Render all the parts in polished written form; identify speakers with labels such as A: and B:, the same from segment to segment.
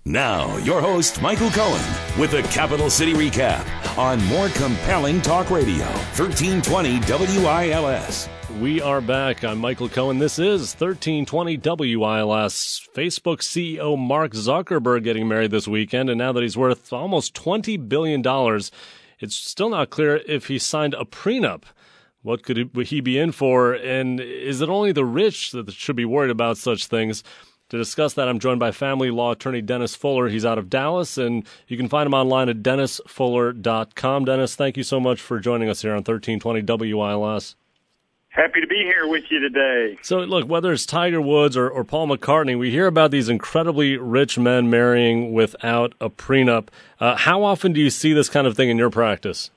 A: Now, your host, Michael Cohen, with a Capital City recap on more compelling talk radio, 1320 WILS.
B: We are back. I'm Michael Cohen. This is 1320 WILS. Facebook CEO Mark Zuckerberg getting married this weekend, and now that he's worth almost $20 billion, it's still not clear if he signed a prenup. What could he be in for, and is it only the rich that should be worried about such things? To discuss that, I'm joined by family law attorney Dennis Fuller. He's out of Dallas, and you can find him online at DennisFuller.com. Dennis, thank you so much for joining us here on 1320 WILS.
C: Happy to be here with you today.
B: So, look, whether it's Tiger Woods or Paul McCartney, we hear about these incredibly rich men marrying without a prenup. How often do you see this kind of thing in your practice?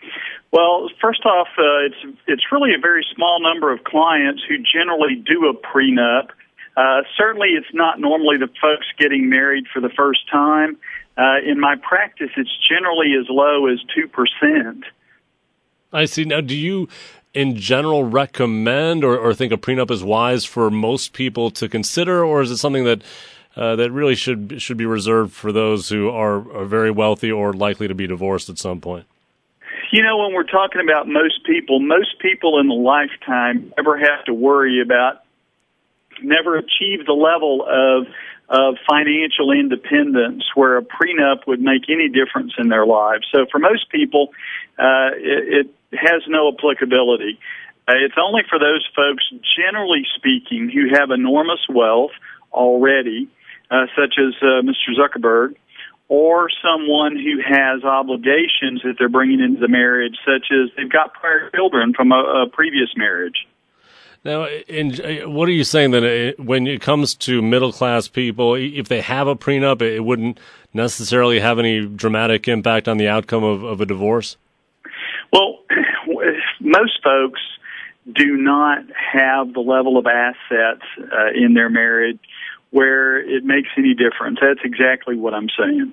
C: Well, first off, it's really a very small number of clients who generally do a prenup. Certainly, it's not normally the folks getting married for the first time. In my practice, it's generally as low as 2%.
B: I see. Now, do you, in general, recommend or think a prenup is wise for most people to consider, or is it something that that really should be reserved for those who are very wealthy or likely to be divorced at some point?
C: You know, when we're talking about most people in the lifetime never have to worry about, never achieve the level of financial independence where a prenup would make any difference in their lives. So for most people, it has no applicability. It's only for those folks, generally speaking, who have enormous wealth already, such as Mr. Zuckerberg, or someone who has obligations that they're bringing into the marriage, such as they've got prior children from a previous marriage.
B: Now, what are you saying that when it comes to middle-class people, if they have a prenup, it wouldn't necessarily have any dramatic impact on the outcome of a divorce?
C: Well, most folks do not have the level of assets in their marriage where it makes any difference. That's exactly what I'm saying.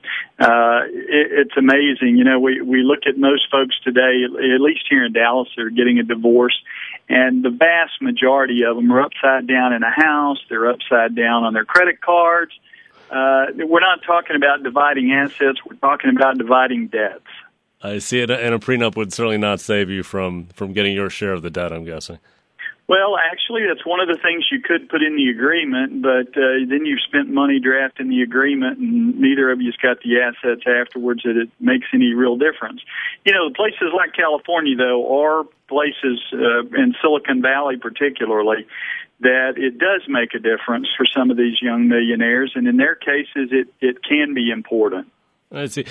C: It's amazing. You know, we look at most folks today, at least here in Dallas, that are getting a divorce, and the vast majority of them are upside down in a house. They're upside down on their credit cards. We're not talking about dividing assets. We're talking about dividing debts.
B: I see it, and a prenup would certainly not save you from getting your share of the debt, I'm guessing.
C: Well, actually, that's one of the things you could put in the agreement, but then you've spent money drafting the agreement, and neither of you's got the assets afterwards that it makes any real difference. You know, places like California, though, are places in Silicon Valley particularly that it does make a difference for some of these young millionaires, and in their cases, it can be important.
B: I see.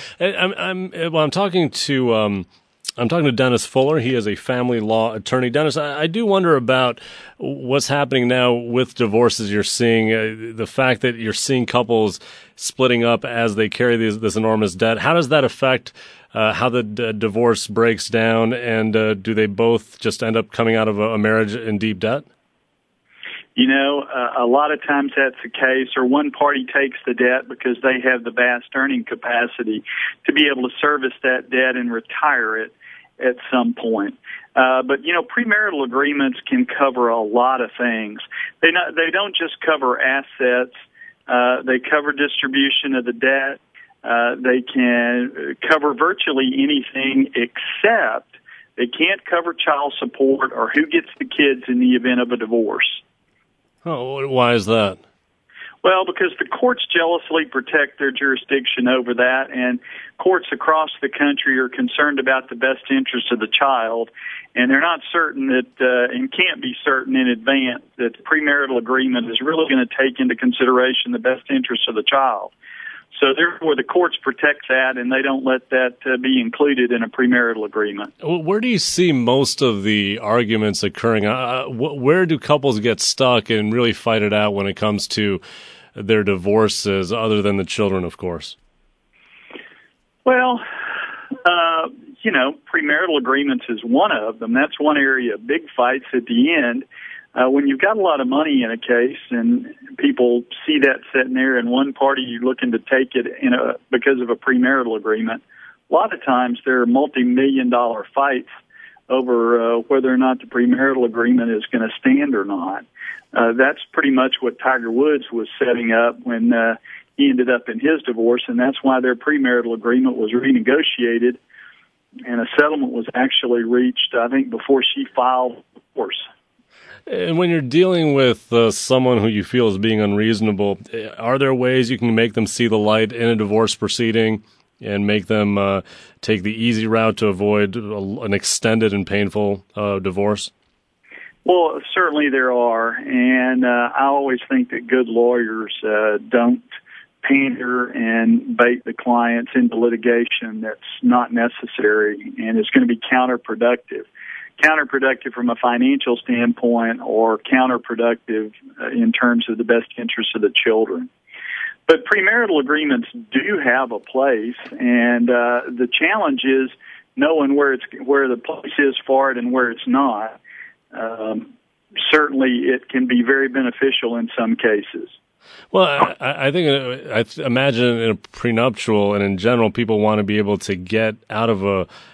B: I'm talking to Dennis Fuller. He is a family law attorney. Dennis, I do wonder about what's happening now with divorces you're seeing, the fact that you're seeing couples splitting up as they carry this enormous debt. How does that affect how the divorce breaks down, and do they both just end up coming out of a marriage in deep debt?
C: You know, a lot of times that's the case, or one party takes the debt because they have the vast earning capacity to be able to service that debt and retire it at some point. But, you know, premarital agreements can cover a lot of things. They don't just cover assets. They cover distribution of the debt. They can cover virtually anything except they can't cover child support or who gets the kids in the event of a divorce.
B: Oh, why is that?
C: Well, because the courts jealously protect their jurisdiction over that, and courts across the country are concerned about the best interest of the child, and they're not certain that, and can't be certain in advance, that the premarital agreement is really going to take into consideration the best interest of the child. So therefore, the courts protect that, and they don't let that be included in a premarital agreement.
B: Where do you see most of the arguments occurring? Where do couples get stuck and really fight it out when it comes to their divorces, other than the children, of course?
C: Well, you know, premarital agreements is one of them. That's one area of big fights at the end. When you've got a lot of money in a case and people see that sitting there and one party you're looking to take it because of a premarital agreement, a lot of times there are multi-million-dollar fights over whether or not the premarital agreement is going to stand or not. That's pretty much what Tiger Woods was setting up when he ended up in his divorce, and that's why their premarital agreement was renegotiated, and a settlement was actually reached, I think, before she filed divorce.
B: And when you're dealing with someone who you feel is being unreasonable, are there ways you can make them see the light in a divorce proceeding and make them take the easy route to avoid an extended and painful divorce?
C: Well, certainly there are, and I always think that good lawyers don't pander and bait the clients into litigation that's not necessary and is going to be counterproductive from a financial standpoint or counterproductive in terms of the best interest of the children. But premarital agreements do have a place, and the challenge is knowing where the place is for it and where it's not. Certainly it can be very beneficial in some cases.
B: Well, I imagine in a prenuptial and in general, people want to be able to get out of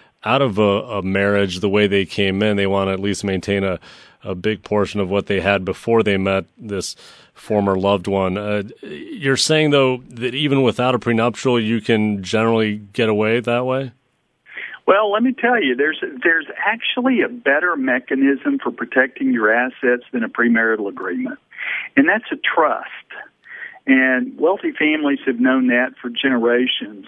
B: a marriage the way they came in. They want to at least maintain a big portion of what they had before they met this former loved one. You're saying, though, that even without a prenuptial, you can generally get away that way?
C: Well, let me tell you, there's actually a better mechanism for protecting your assets than a premarital agreement, and that's a trust. And wealthy families have known that for generations.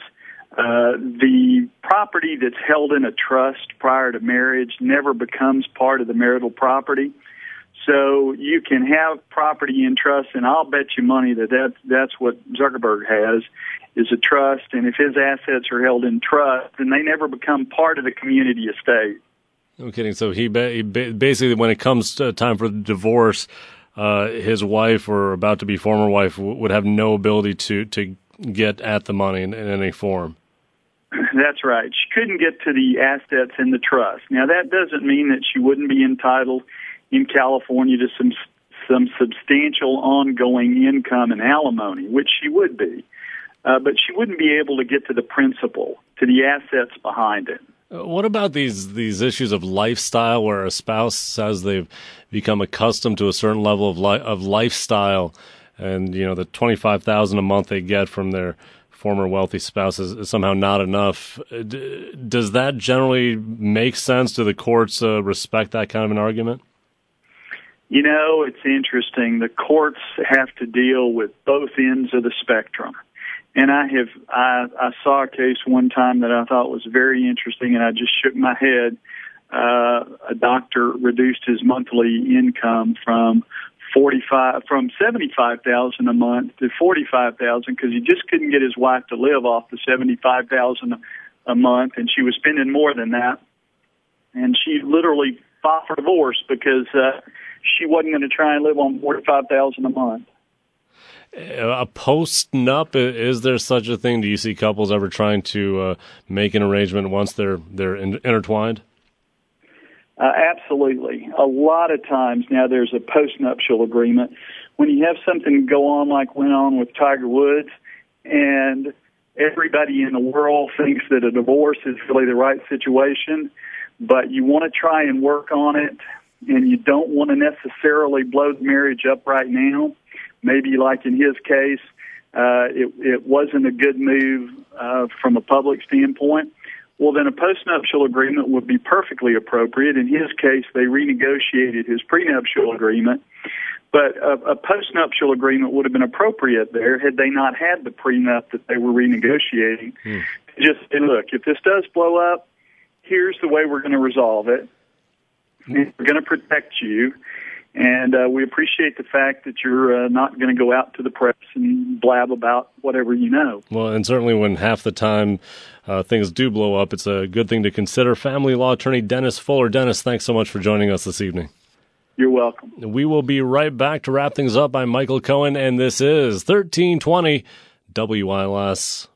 C: The property that's held in a trust prior to marriage never becomes part of the marital property. So you can have property in trust, and I'll bet you money that's what Zuckerberg has, is a trust. And if his assets are held in trust, then they never become part of the community estate.
B: No kidding. So he basically, when it comes to time for the divorce, his wife or about to be former wife would have no ability to get at the money in any form.
C: That's right. She couldn't get to the assets in the trust. Now, that doesn't mean that she wouldn't be entitled in California to some substantial ongoing income and alimony, which she would be. But she wouldn't be able to get to the principal, to the assets behind it.
B: What about these issues of lifestyle, where a spouse says they've become accustomed to a certain level of lifestyle, and the $25,000 a month they get from their former wealthy spouse is somehow not enough? Does that generally make sense? Do the courts respect that kind of an argument?
C: It's interesting. The courts have to deal with both ends of the spectrum. And I saw a case one time that I thought was very interesting, and I just shook my head. A doctor reduced his monthly income from $75,000 a month to $45,000 because he just couldn't get his wife to live off the $75,000 a month, and she was spending more than that. And she literally filed for divorce because she wasn't going to try and live on $45,000 a month.
B: A post-nup, is there such a thing? Do you see couples ever trying to make an arrangement once they're intertwined?
C: Absolutely. A lot of times now there's a post-nuptial agreement. When you have something go on like went on with Tiger Woods, and everybody in the world thinks that a divorce is really the right situation, but you want to try and work on it, and you don't want to necessarily blow the marriage up right now. Maybe like in his case, it wasn't a good move from a public standpoint. Well, then a postnuptial agreement would be perfectly appropriate. In his case, they renegotiated his prenuptial agreement, but a postnuptial agreement would have been appropriate there had they not had the prenup that they were renegotiating. Just say, look, if this does blow up, here's the way we're going to resolve it. We're going to protect you. And we appreciate the fact that you're not going to go out to the press and blab about whatever you know.
B: Well, and certainly when half the time things do blow up, it's a good thing to consider. Family law attorney Dennis Fuller. Dennis, thanks so much for joining us this evening.
C: You're welcome.
B: We will be right back to wrap things up. I'm Michael Cohen, and this is 1320 WILS.